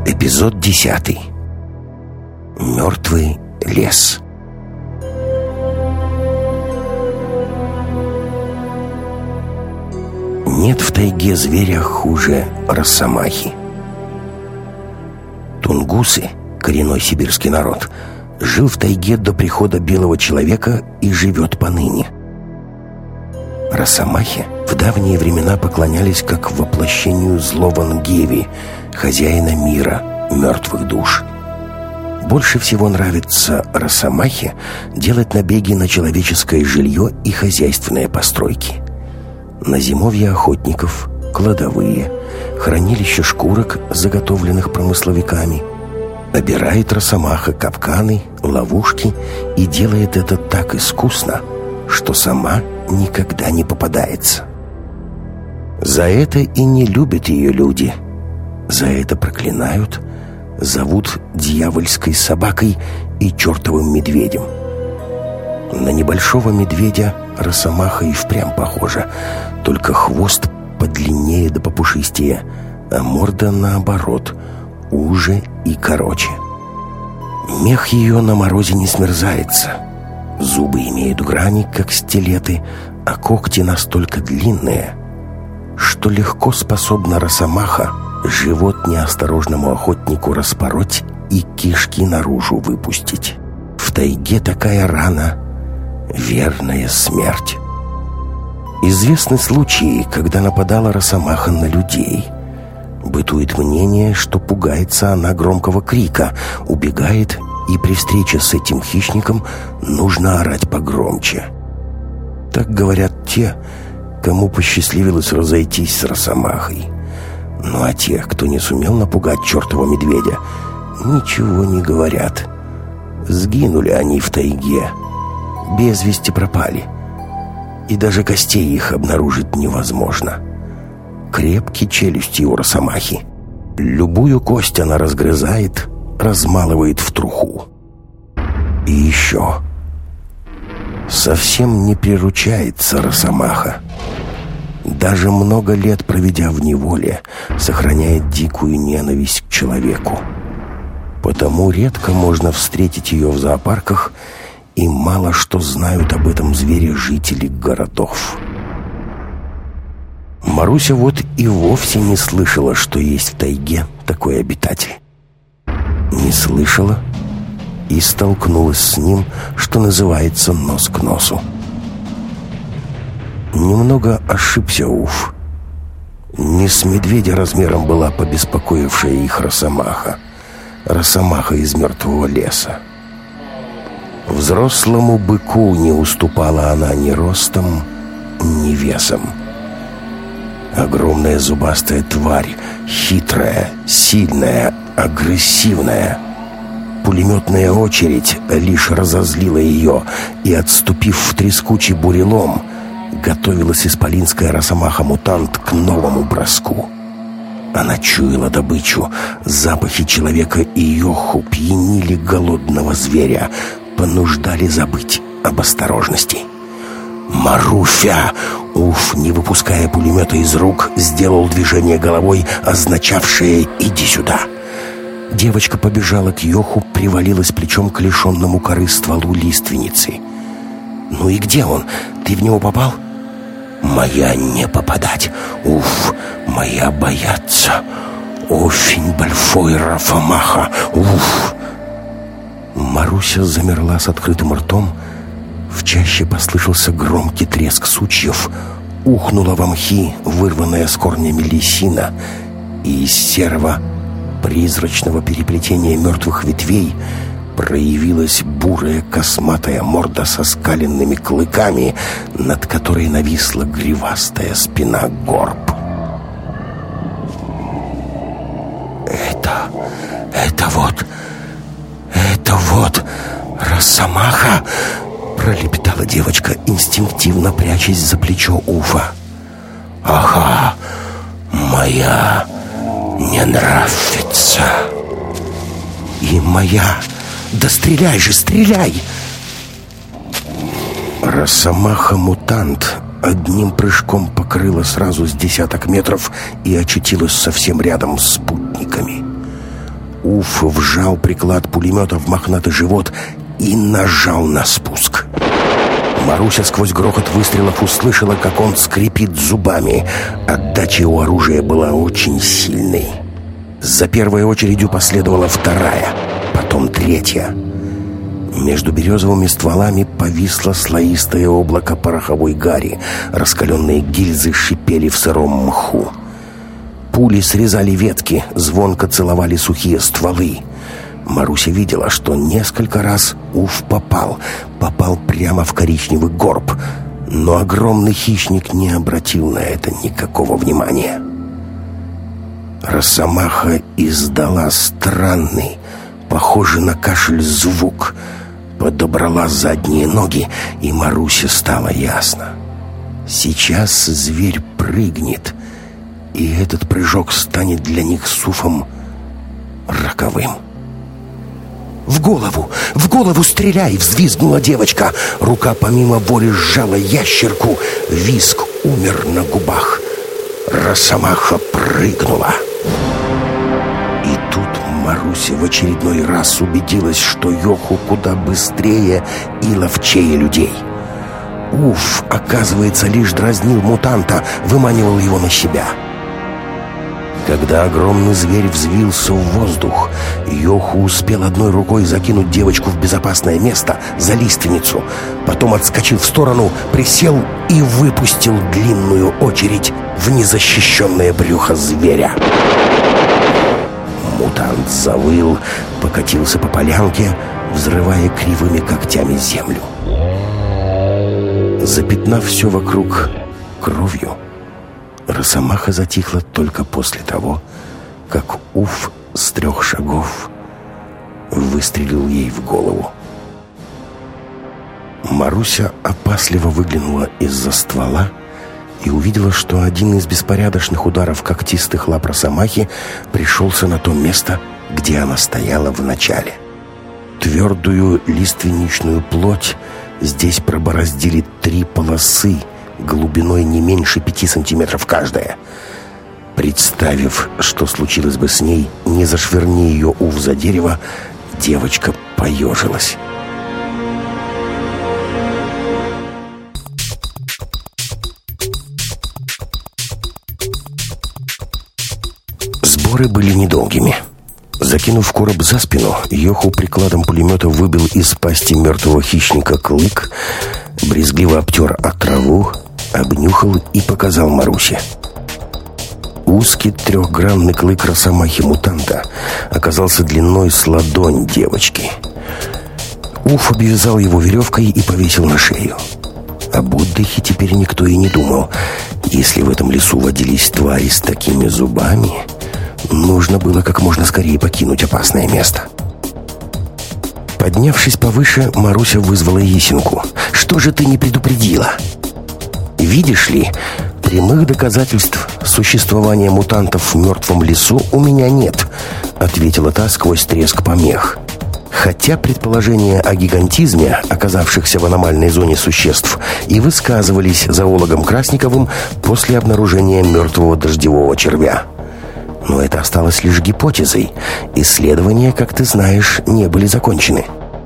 Эпизод 10. Мертвый лес. Нет в тайге зверя хуже росомахи. Тунгусы, коренной сибирский народ, жил в тайге до прихода белого человека и живет поныне. Росомахе в давние времена поклонялись как воплощению злого Нгеви, хозяина мира, мертвых душ. Больше всего нравится росомахе делать набеги на человеческое жилье и хозяйственные постройки. На зимовье охотников, кладовые, хранилище шкурок, заготовленных промысловиками. Обирает росомаха капканы, ловушки и делает это так искусно, что сама никогда не попадается. За это и не любят ее люди. За это проклинают, зовут дьявольской собакой и чертовым медведем. На небольшого медведя росомаха и впрямь похожа, только хвост подлиннее да попушистее, а морда, наоборот, уже и короче. Мех ее на морозе не смерзается. Зубы имеют грани, как стилеты, а когти настолько длинные, что легко способна росомаха живот неосторожному охотнику распороть и кишки наружу выпустить. В тайге такая рана — верная смерть. Известны случаи, когда нападала росомаха на людей. Бытует мнение, что пугается она громкого крика, убегает, и при встрече с этим хищником нужно орать погромче. Так говорят те, кому посчастливилось разойтись с росомахой. Ну а те, кто не сумел напугать чертова медведя, ничего не говорят. Сгинули они в тайге, без вести пропали, и даже костей их обнаружить невозможно. Крепкие челюсти у росомахи. Любую кость она разгрызает, размалывает в труху. И еще совсем не приручается росомаха. Даже много лет проведя в неволе, сохраняет дикую ненависть к человеку. Потому редко можно встретить ее в зоопарках, и мало что знают об этом звере жители городов. Маруся вот и вовсе не слышала, что есть в тайге такой обитатель. Не слышала и столкнулась с ним, что называется, нос к носу. Немного ошибся Уф. Не с медведя размером была побеспокоившая их росомаха. Росомаха из мертвого леса. Взрослому быку не уступала она ни ростом, ни весом. Огромная зубастая тварь, хитрая, сильная, агрессивная. Пулеметная очередь лишь разозлила ее, и, отступив в трескучий бурелом, готовилась исполинская росомаха-мутант к новому броску. Она чуяла добычу, запахи человека и йоху пьянили голодного зверя, понуждали забыть об осторожности. «Маруся!» Уф, не выпуская пулемета из рук, сделал движение головой, означавшее «иди сюда». Девочка побежала к йоху, привалилась плечом к лишенному коры стволу лиственницы. «Ну и где он? Ты в него попал?» «Моя не попадать. Уф, моя бояться. Очень большой росомаха. Уф!» Маруся замерла с открытым ртом. В чаще послышался громкий треск сучьев. Ухнула в мхи вырванная с корнями лисина, и из серого призрачного переплетения мертвых ветвей проявилась бурая косматая морда со скаленными клыками, над которой нависла гривастая спина горб. Это вот росомаха!» пролепетала девочка, инстинктивно прячась за плечо Уфа. «Ага, моя не нравится». «И моя! Да стреляй же, стреляй!» Росомаха-мутант одним прыжком покрыла сразу с 10 метров и очутилась совсем рядом с спутниками. Уф вжал приклад пулемета в мохнатый живот и нажал на спуск. Маруся сквозь грохот выстрелов услышала, как он скрипит зубами. Отдача у оружия была очень сильной. За первой очередью последовала вторая, потом третья. Между березовыми стволами повисло слоистое облако пороховой гари. Раскаленные гильзы шипели в сыром мху. Пули срезали ветки, звонко целовали сухие стволы. Маруся видела, что несколько раз Уф попал прямо в коричневый горб, но огромный хищник не обратил на это никакого внимания. Росомаха издала странный, похожий на кашель звук, подобрала задние ноги, и Марусе стало ясно. Сейчас зверь прыгнет, и этот прыжок станет для них с Уфом роковым. «В голову стреляй!» — взвизгнула девочка. Рука помимо воли сжала ящерку. Визг умер на губах. Росомаха прыгнула. И тут Маруся в очередной раз убедилась, что Йоху куда быстрее и ловчее людей. Уф, оказывается, лишь дразнил мутанта, выманивал его на себя. Когда огромный зверь взвился в воздух, Йоху успел одной рукой закинуть девочку в безопасное место за лиственницу, потом отскочил в сторону, присел и выпустил длинную очередь в незащищенное брюхо зверя. Мутант завыл, покатился по полянке, взрывая кривыми когтями землю. Запятнав все вокруг кровью, Росомаха затихла только после того, как Уф с 3 шагов выстрелил ей в голову. Маруся опасливо выглянула из-за ствола и увидела, что один из беспорядочных ударов когтистых лап Росомахи пришелся на то место, где она стояла в начале. Твердую лиственничную плоть здесь пробороздили 3 полосы, глубиной не меньше 5 сантиметров каждая. Представив, что случилось бы с ней, не зашвырни ее Уф за дерево, девочка поежилась. Сборы были недолгими. Закинув короб за спину, Йоху прикладом пулемета выбил из пасти мертвого хищника клык, брезгливо обтер о траву, обнюхал и показал Марусе. Узкий 3-гранный клык росомахи-мутанта оказался длиной с ладонь девочки. Уф обвязал его веревкой и повесил на шею. Об отдыхе теперь никто и не думал. Если в этом лесу водились твари с такими зубами, нужно было как можно скорее покинуть опасное место. Поднявшись повыше, Маруся вызвала Есенку. «Что же ты не предупредила?» «Видишь ли, прямых доказательств существования мутантов в мертвом лесу у меня нет», — ответила та сквозь треск помех. Хотя предположения о гигантизме оказавшихся в аномальной зоне существ и высказывались зоологом Красниковым после обнаружения мертвого дождевого червя. Но это осталось лишь гипотезой. Исследования, как ты знаешь, не были закончены.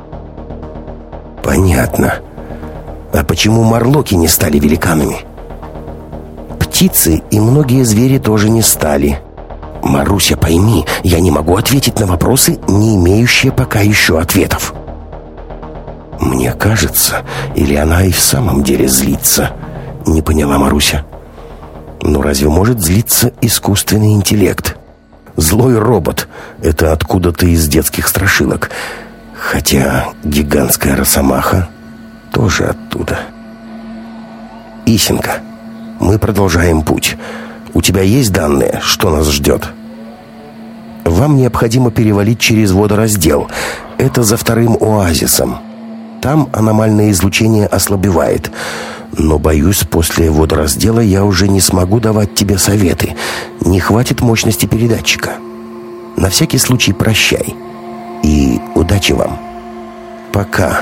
Понятно. А почему морлоки не стали великанами? Птицы и многие звери тоже не стали. Маруся, пойми, я не могу ответить на вопросы, не имеющие пока еще ответов. Мне кажется, или она и в самом деле злится, не поняла Маруся. Но разве может злиться искусственный интеллект? Злой робот — это откуда-то из детских страшилок. Хотя гигантская росомаха тоже оттуда. Исенка, мы продолжаем путь. У тебя есть данные, что нас ждет? Вам необходимо перевалить через водораздел. Это за 2-м оазисом. Там аномальное излучение ослабевает. Но, боюсь, после водораздела я уже не смогу давать тебе советы. Не хватит мощности передатчика. На всякий случай прощай. И удачи вам. Пока.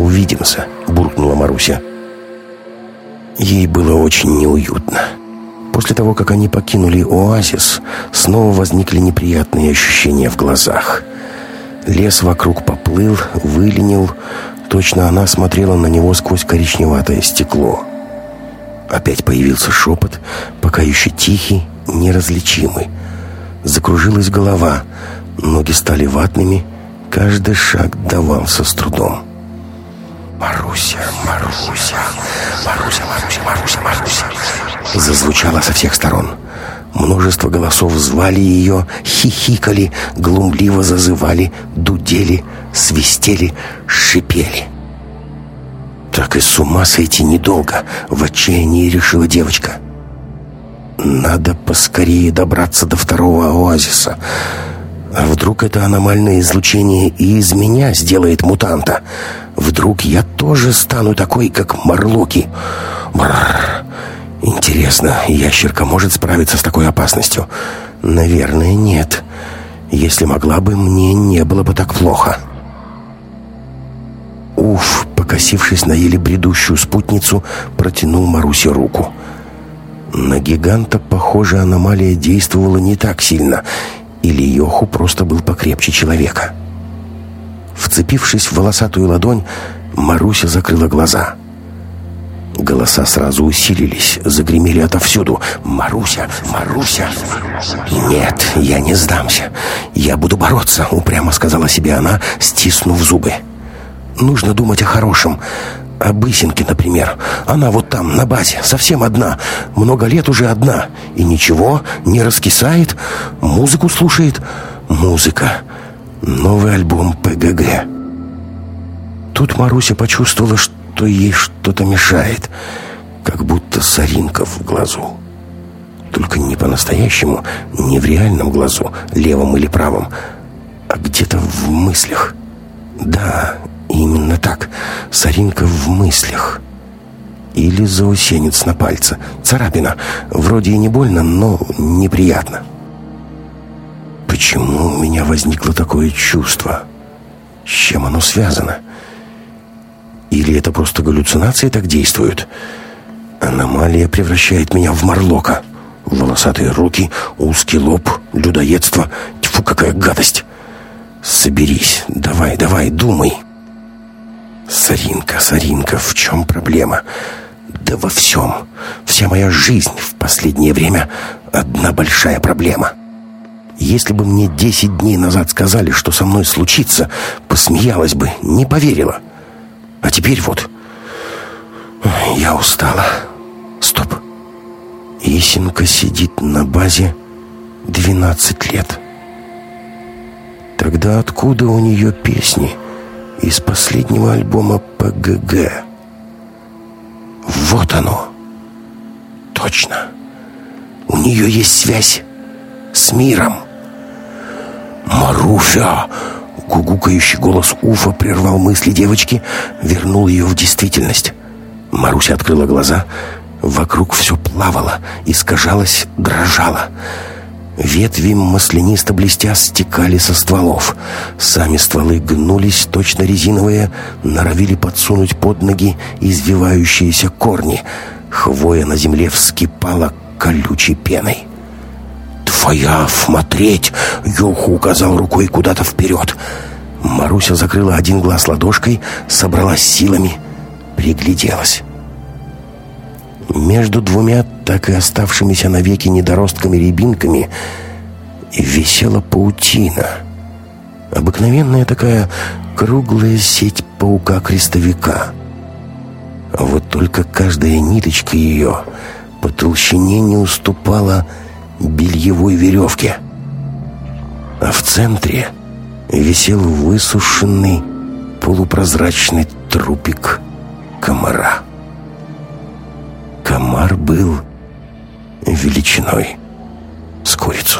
Увидимся, буркнула Маруся. Ей было очень неуютно. После того, как они покинули оазис, снова возникли неприятные ощущения в глазах. Лес вокруг поплыл, выленил. Точно она смотрела на него сквозь коричневатое стекло. Опять появился шепот, пока еще тихий, неразличимый. Закружилась голова, ноги стали ватными, каждый шаг давался с трудом. «Маруся, Маруся, Маруся, Маруся, Маруся, Маруся!» Зазвучало со всех сторон. Множество голосов звали ее, хихикали, глумливо зазывали, дудели, свистели, шипели. «Так и с ума сойти недолго», — в отчаянии решила девочка. «Надо поскорее добраться до второго оазиса. А вдруг это аномальное излучение и из меня сделает мутанта? Вдруг я тоже стану такой, как морлоки? Бррр. Интересно, ящерка может справиться с такой опасностью? Наверное, нет. Если могла бы, мне не было бы так плохо». Уф, покосившись на еле бредущую спутницу, протянул Марусе руку. На гиганта, похоже, аномалия действовала не так сильно, или Йоху просто был покрепче человека. Вцепившись в волосатую ладонь, Маруся закрыла глаза. Голоса сразу усилились, загремели отовсюду. «Маруся! Маруся!» «Нет, я не сдамся. Я буду бороться», — упрямо сказала себе она, стиснув зубы. «Нужно думать о хорошем. О Бысенке, например. Она вот там, на базе, совсем одна. Много лет уже одна. И ничего, не раскисает. Музыку слушает. Музыка. Новый альбом ПГГ». Тут Маруся почувствовала, что ей что-то мешает. Как будто соринка в глазу. Только не по-настоящему, не в реальном глазу, левом или правом, а где-то в мыслях. Да, именно так. Соринка в мыслях. Или заусенец на пальце. Царапина. Вроде и не больно, но неприятно. Почему у меня возникло такое чувство? С чем оно связано? Или это просто галлюцинации так действуют? Аномалия превращает меня в морлока. Волосатые руки, узкий лоб, людоедство. Тьфу, какая гадость! Соберись, давай, давай, думай. Соринка, Соринка, в чем проблема? Да во всем. Вся моя жизнь в последнее время одна большая проблема. Если бы мне 10 дней назад сказали, что со мной случится, посмеялась бы, не поверила. А теперь вот, я устала. Стоп. Исенка сидит на базе 12 лет. Тогда откуда у нее песни из последнего альбома ПГГ? Вот оно. Точно. У нее есть связь с миром. «Маруся!» Гугукающий голос Уфа прервал мысли девочки, вернул ее в действительность. Маруся открыла глаза. Вокруг все плавало, искажалось, дрожало. Ветви, маслянисто блестя, стекали со стволов. Сами стволы гнулись, точно резиновые, норовили подсунуть под ноги извивающиеся корни. Хвоя на земле вскипала колючей пеной. «Твоя смотреть!» — Йоху указал рукой куда-то вперед. Маруся закрыла один глаз ладошкой, собралась силами, пригляделась. Между двумя так и оставшимися навеки недоростками-рябинками висела паутина. Обыкновенная такая круглая сеть паука-крестовика. А вот только каждая ниточка ее по толщине не уступала бельевой веревке. А в центре висел высушенный полупрозрачный трупик комара. Комар был величиной с курицу.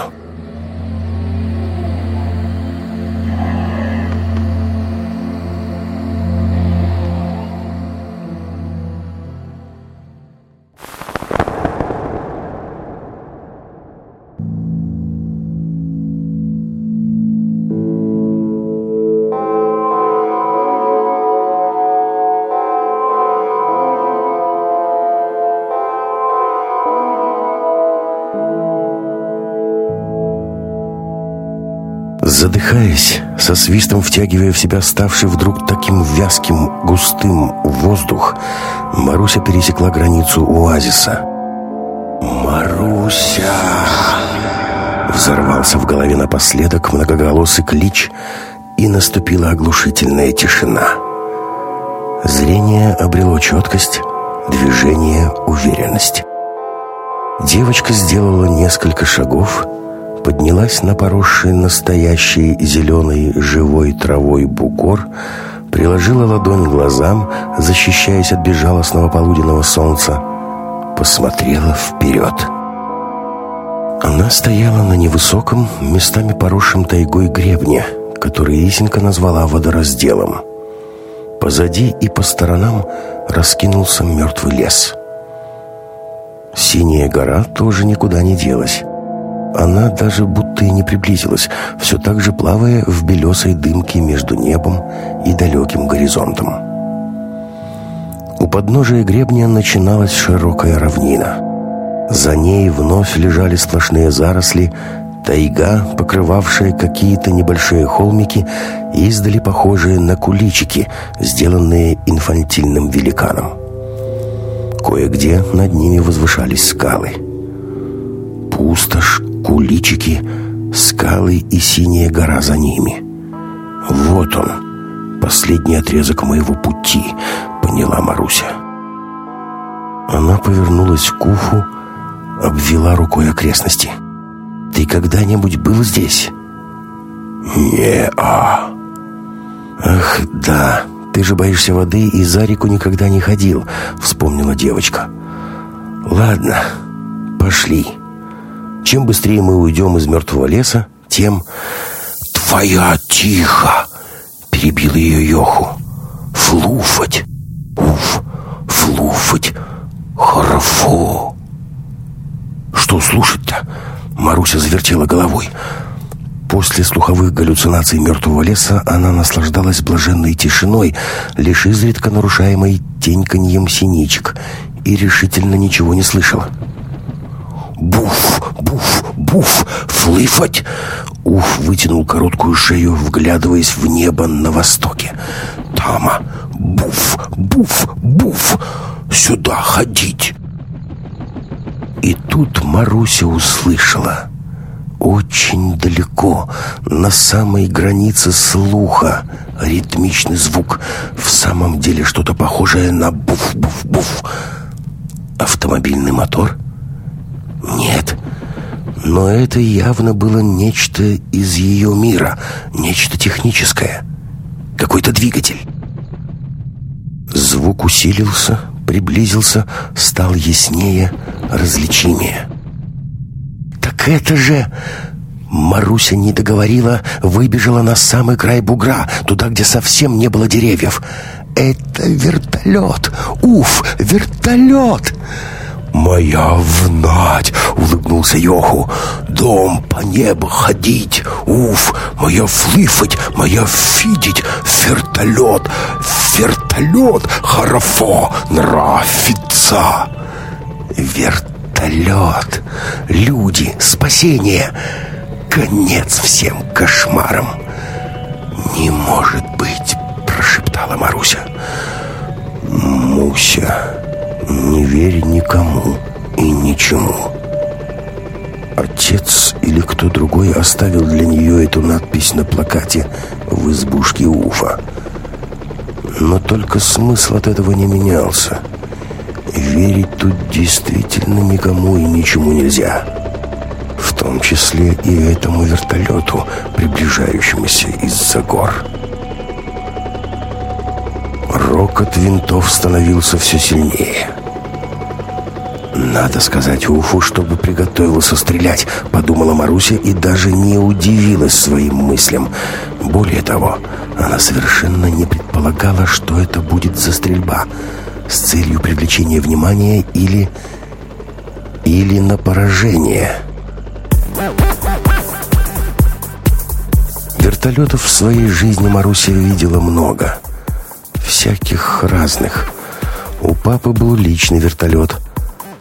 Задыхаясь, со свистом втягивая в себя ставший вдруг таким вязким, густым воздух, Маруся пересекла границу оазиса. «Маруся!» Взорвался в голове напоследок многоголосый клич, и наступила оглушительная тишина. Зрение обрело четкость, движение — уверенность. Девочка сделала несколько шагов, поднялась на поросший настоящей зеленой живой травой бугор, приложила ладонь к глазам, защищаясь от безжалостного полуденного солнца, посмотрела вперед. Она стояла на невысоком, местами поросшем тайгой гребне, который Исенька назвала водоразделом. Позади и по сторонам раскинулся мертвый лес. Синяя гора тоже никуда не делась. Она даже будто и не приблизилась, все так же плавая в белесой дымке между небом и далеким горизонтом. У подножия гребня начиналась широкая равнина. За ней вновь лежали сплошные заросли, тайга, покрывавшая какие-то небольшие холмики, издали похожие на куличики, сделанные инфантильным великаном. Кое-где над ними возвышались скалы. Пустошь, куличики, скалы и синяя гора за ними. Вот он, последний отрезок моего пути, поняла Маруся. Она повернулась к Уфу, обвела рукой окрестности. «Ты когда-нибудь был здесь?» «Не-а». «Ах, да, ты же боишься воды и за реку никогда не ходил», — вспомнила девочка. «Ладно, пошли. Чем быстрее мы уйдем из мертвого леса, тем...» «Твоя тихо!» — перебил ее Йоху. «Флуфать! Уф! Флуфать! Хорошо!» «Что слушать-то?» — Маруся завертела головой. После слуховых галлюцинаций мертвого леса она наслаждалась блаженной тишиной, лишь изредка нарушаемой теньканьем синичек, и решительно ничего не слышала. «Буф! Буф! Буф! Флыфать!» Уф вытянул короткую шею, вглядываясь в небо на востоке. «Тама! Буф! Буф! Буф! Сюда ходить!» И тут Маруся услышала очень далеко, на самой границе слуха, ритмичный звук, в самом деле что-то похожее на буф-буф-буф. Автомобильный мотор? Нет, но это явно было нечто из ее мира, нечто техническое, какой-то двигатель. Звук усилился, приблизился, стал яснее, различимее. «Так это же...» Маруся не договорила, выбежала на самый край бугра, туда, где совсем не было деревьев. «Это вертолет! Уф, вертолет!» «Моя внать!» — улыбнулся Йоху. «Дом по небу ходить! Уф! Моя флыфать! Моя фидить! Вертолет! Вертолет! Хорошо! Нравится!» Вертолет! Люди! Спасение! Конец всем кошмарам! «Не может быть!» — прошептала Маруся. «Муся, не верь никому и ничему». Отец или кто другой оставил для нее эту надпись на плакате в избушке Уфа. Но только смысл от этого не менялся. Верить тут действительно никому и ничему нельзя. В том числе и этому вертолету, приближающемуся из-за гор. Рокот винтов становился все сильнее. «Надо сказать Уфу, чтобы приготовился стрелять», — подумала Маруся и даже не удивилась своим мыслям. Более того, она совершенно не предполагала, что это будет за стрельба, с целью привлечения внимания или на поражение. Вертолетов в своей жизни Маруся видела много. Всяких разных. У папы был личный вертолет.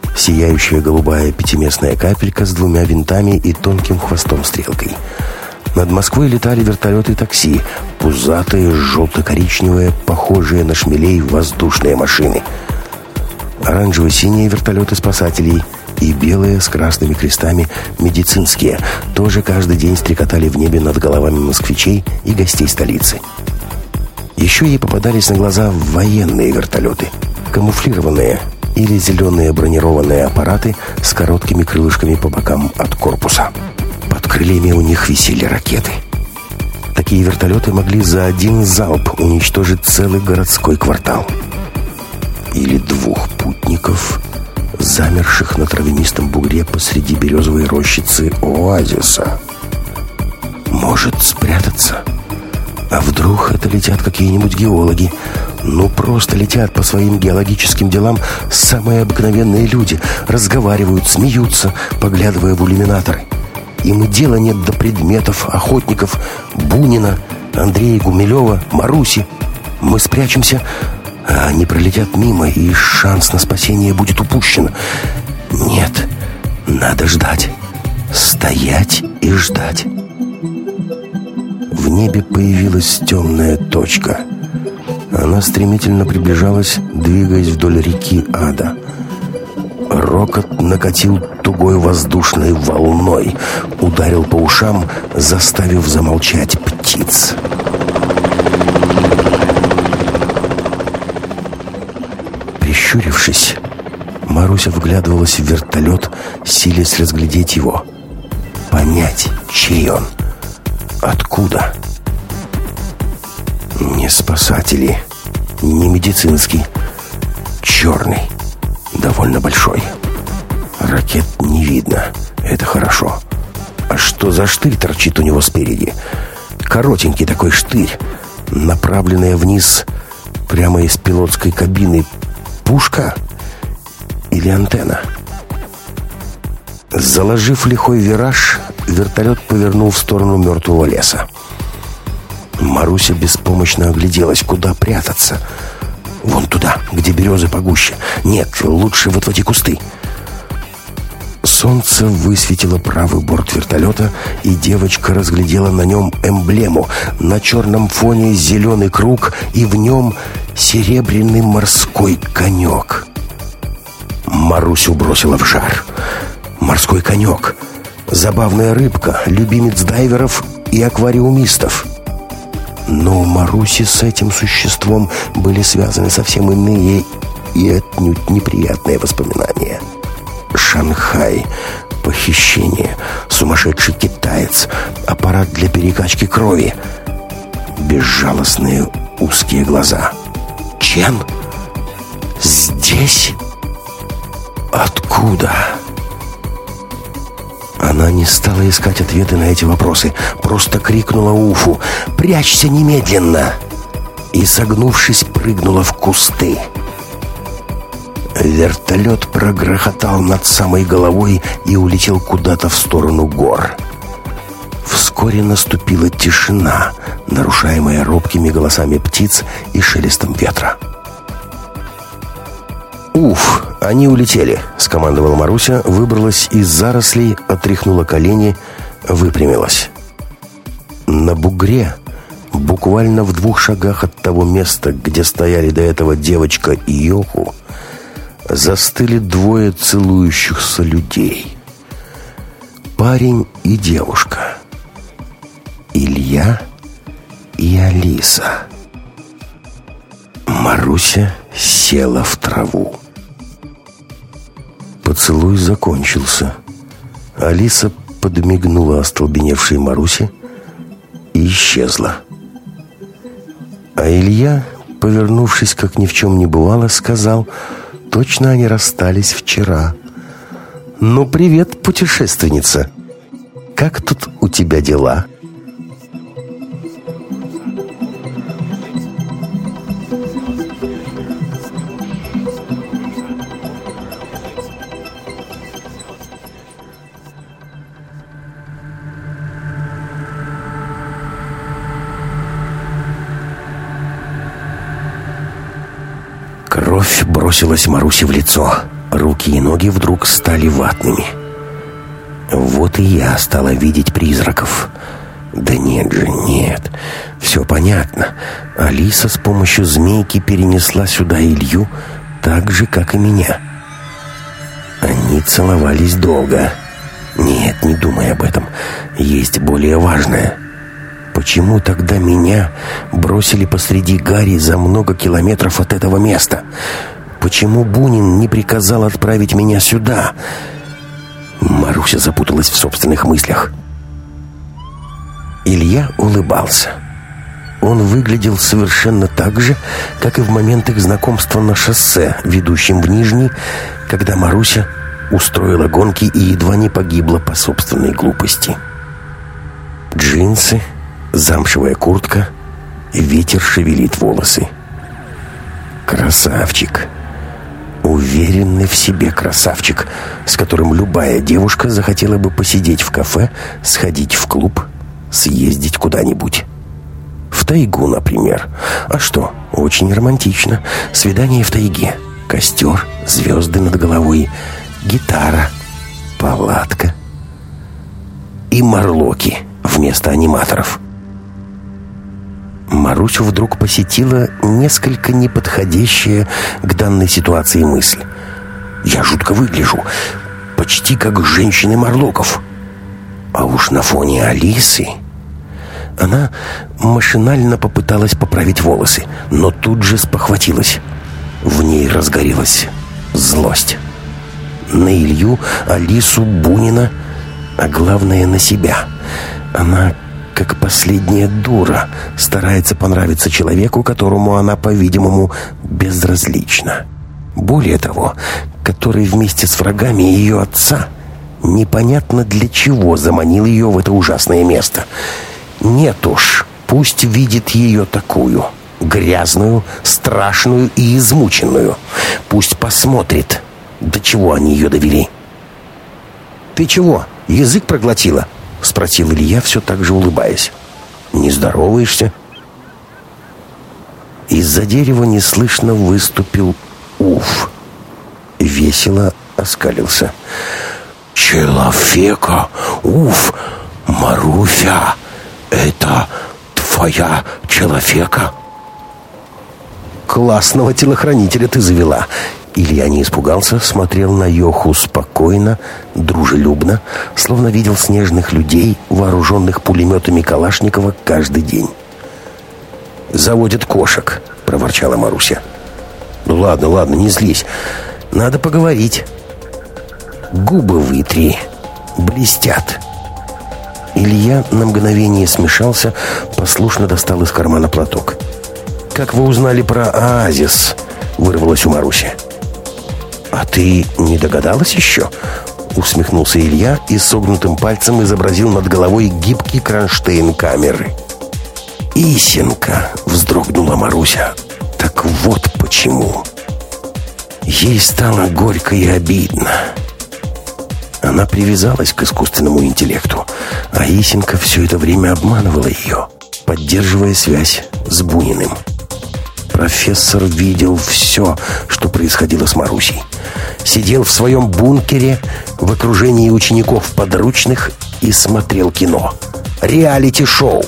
Сияющая голубая пятиместная капелька с двумя винтами и тонким хвостом-стрелкой. Над Москвой летали вертолеты и такси, пузатые, желто-коричневые, похожие на шмелей воздушные машины. Оранжево-синие вертолеты спасателей и белые с красными крестами медицинские тоже каждый день стрекотали в небе над головами москвичей и гостей столицы. Еще ей попадались на глаза военные вертолеты, камуфлированные или зеленые бронированные аппараты с короткими крылышками по бокам от корпуса. Под крыльями у них висели ракеты. Такие вертолеты могли за один залп уничтожить целый городской квартал. Или двух путников, замерших на травянистом бугре посреди березовой рощицы оазиса. Может спрятаться? А вдруг это летят какие-нибудь геологи? Ну, просто летят по своим геологическим делам самые обыкновенные люди, разговаривают, смеются, поглядывая в иллюминаторы. Им и дела нет до предметов, охотников, Бунина, Андрея Гумилева, Маруси. Мы спрячемся, а они пролетят мимо, и шанс на спасение будет упущен. Нет, надо ждать. Стоять и ждать. В небе появилась темная точка. Она стремительно приближалась, двигаясь вдоль реки Ада. Рокот накатил тугой воздушной волной, ударил по ушам, заставив замолчать птиц. Прищурившись, Маруся вглядывалась в вертолет, силясь разглядеть его. Понять, чей он, откуда. Не спасатели, не медицинский, черный, довольно большой. Ракет не видно, это хорошо. А что за штырь торчит у него спереди? Коротенький такой штырь, направленная вниз прямо из пилотской кабины. Пушка или антенна? Заложив лихой вираж, вертолет повернул в сторону мертвого леса. Маруся беспомощно огляделась. Куда прятаться? Вон туда, где березы погуще. Нет, лучше вот в эти кусты. Солнце высветило правый борт вертолета, и девочка разглядела на нем эмблему. На черном фоне зеленый круг, и в нем серебряный морской конек. Марусю бросила в жар. Морской конек. Забавная рыбка, любимец дайверов и аквариумистов. Но у Маруси с этим существом были связаны совсем иные и отнюдь неприятные воспоминания. Шанхай, похищение, сумасшедший китаец, аппарат для перекачки крови, безжалостные узкие глаза. Чен? Здесь? Откуда? Она не стала искать ответы на эти вопросы, просто крикнула Уфу: «Прячься немедленно!» и, согнувшись, прыгнула в кусты. Вертолет прогрохотал над самой головой и улетел куда-то в сторону гор. Вскоре наступила тишина, нарушаемая робкими голосами птиц и шелестом ветра. «Уф, они улетели», — скомандовала Маруся, выбралась из зарослей, отряхнула колени, выпрямилась. На бугре, буквально в 2 шагах от того места, где стояли до этого девочка и Йоху, застыли 2 целующихся людей. Парень и девушка. Илья и Алиса. Маруся села в траву. Поцелуй закончился. Алиса подмигнула остолбеневшей Марусе и исчезла. А Илья, повернувшись, как ни в чем не бывало, сказал: «Точно они расстались вчера». «Ну, привет, путешественница. Как тут у тебя дела?» Кровь бросилась Марусе в лицо. Руки и ноги вдруг стали ватными. Вот и я стала видеть призраков. Да нет же, нет. Все понятно. Алиса с помощью змейки перенесла сюда Илью так же, как и меня. Они целовались долго. Нет, не думай об этом. Есть более важное. Почему тогда меня бросили посреди гари за много километров от этого места? Почему Бунин не приказал отправить меня сюда? Маруся запуталась в собственных мыслях. Илья улыбался. Он выглядел совершенно так же, как и в момент их знакомства на шоссе, ведущем в Нижний, когда Маруся устроила гонки и едва не погибла по собственной глупости. Джинсы, замшевая куртка, ветер шевелит волосы. Красавчик. Уверенный в себе красавчик, с которым любая девушка захотела бы посидеть в кафе, сходить в клуб, съездить куда-нибудь. В тайгу, например. А что? Очень романтично. Свидание в тайге. Костер, звезды над головой, гитара, палатка и морлоки вместо аниматоров. Марусю вдруг посетила несколько неподходящая к данной ситуации мысль. Я жутко выгляжу, почти как женщины Морлоков. А уж на фоне Алисы... Она машинально попыталась поправить волосы, но тут же спохватилась. В ней разгорелась злость. На Илью, Алису, Бунина, а главное на себя. Она, как последняя дура, старается понравиться человеку, которому она, по-видимому, безразлична. Более того, который вместе с врагами ее отца непонятно для чего заманил ее в это ужасное место. Нет уж, пусть видит ее такую, грязную, страшную и измученную. Пусть посмотрит, до чего они ее довели. «Ты чего, язык проглотила?» — спросил Илья, все так же улыбаясь. «Не здороваешься?» Из-за дерева неслышно выступил Уф. Весело оскалился. «Человека, Уф, Маруся, это твоя человека?» «Классного телохранителя ты завела!» Илья не испугался, смотрел на Йоху спокойно, дружелюбно, словно видел снежных людей, вооруженных пулеметами Калашникова, каждый день. «Заводит кошек», — проворчала Маруся. «Ну ладно, ладно, не злись. Надо поговорить. Губы вытри. Блестят». Илья на мгновение смешался, послушно достал из кармана платок. «Как вы узнали про оазис?» — вырвалось у Маруси. «А ты не догадалась еще?» — усмехнулся Илья и согнутым пальцем изобразил над головой гибкий кронштейн камеры. «Исенька!» — вздрогнула Маруся. «Так вот почему!» Ей стало горько и обидно. Она привязалась к искусственному интеллекту, а Исенька все это время обманывала ее, поддерживая связь с Буниным. Профессор видел все, что происходило с Марусей. Сидел в своем бункере в окружении учеников подручных и смотрел кино. Реалити-шоу.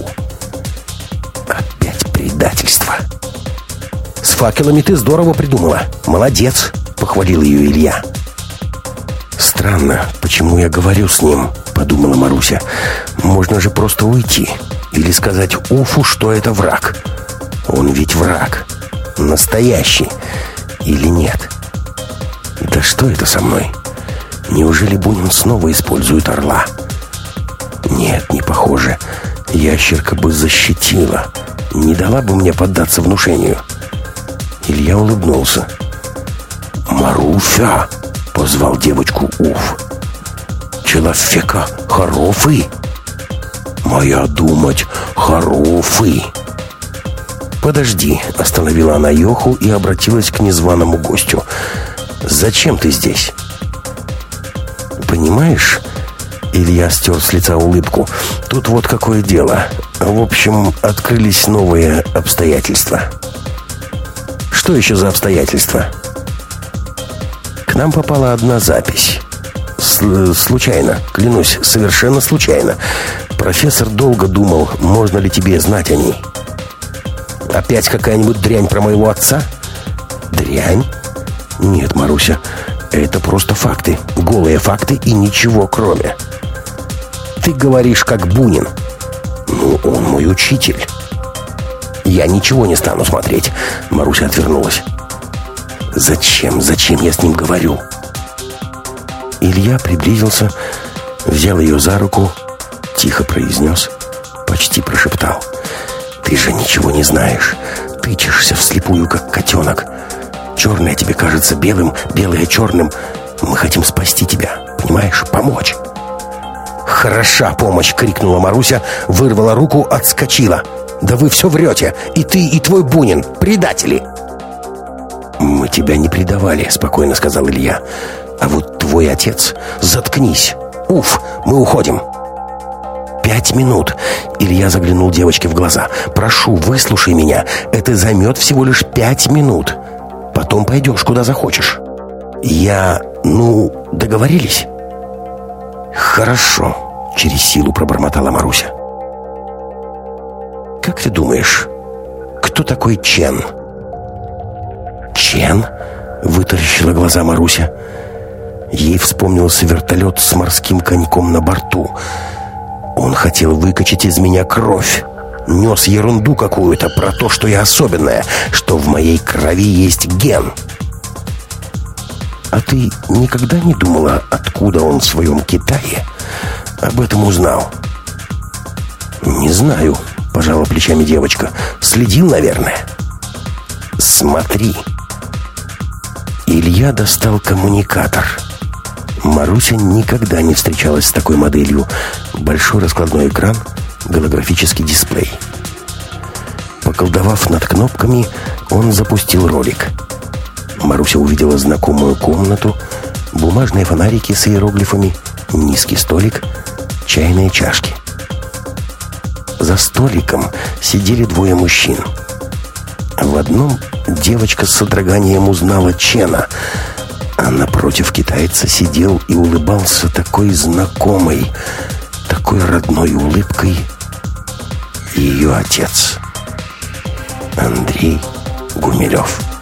Опять предательство. «С факелами ты здорово придумала. Молодец», — похвалил ее Илья. «Странно, почему я говорю с ним», — подумала Маруся. «Можно же просто уйти. Или сказать Уфу, что это враг. Он ведь враг. Настоящий. Или нет? Да что это со мной? Неужели Бунин снова использует орла? Нет, не похоже. Ящерка бы защитила. Не дала бы мне поддаться внушению». Илья улыбнулся. «Маруся!» — позвал девочку Уф. «Человека хороший? Моя думать хороший!» «Подожди!» — остановила она Йоху и обратилась к незваному гостю. «Зачем ты здесь?» «Понимаешь?» — Илья стер с лица улыбку. «Тут вот какое дело. В общем, открылись новые обстоятельства». «Что еще за обстоятельства?» «К нам попала одна запись. Случайно, клянусь, совершенно случайно. Профессор долго думал, можно ли тебе знать о ней. Опять какая-нибудь дрянь про моего отца? Дрянь? Нет, Маруся, это просто факты. Голые факты и ничего кроме. Ты говоришь, как Бунин. Ну, он мой учитель. Я ничего не стану смотреть. Маруся отвернулась. Зачем я с ним говорю? Илья приблизился, взял ее за руку, тихо произнес, почти прошептал. Ты же ничего не знаешь. Тычешься вслепую, как котенок. Черное тебе кажется белым, белое черным. Мы хотим спасти тебя, понимаешь, помочь. «Хороша помощь!» — крикнула Маруся, вырвала руку, отскочила. «Да вы все врете! И ты, и твой Бунин! Предатели!» «Мы тебя не предавали», — спокойно сказал Илья. «А вот твой отец... Заткнись! Уф, мы уходим!» 5 минут!» — Илья заглянул девочке в глаза. «Прошу, выслушай меня. Это займет всего лишь 5 минут. Потом пойдешь, куда захочешь. Договорились?» «Хорошо», — через силу пробормотала Маруся. «Как ты думаешь, кто такой Чен?» «Чен?» — вытаращила глаза Маруся. Ей вспомнился вертолет с морским коньком на борту. Он хотел выкачать из меня кровь. Нес ерунду какую-то про то, что я особенная, что в моей крови есть ген. А ты никогда не думала, откуда он в своем Китае об этом узнал? «Не знаю», — пожала плечами девочка. «Следил, наверное». «Смотри». Илья достал коммуникатор. Маруся никогда не встречалась с такой моделью. Большой раскладной экран, голографический дисплей. Поколдовав над кнопками, он запустил ролик. Маруся увидела знакомую комнату, бумажные фонарики с иероглифами, низкий столик, чайные чашки. За столиком сидели 2 мужчин. В одном девочка с содроганием узнала Чена, а напротив китайца сидел и улыбался такой знакомой, такой родной улыбкой ее отец Андрей Гумилев.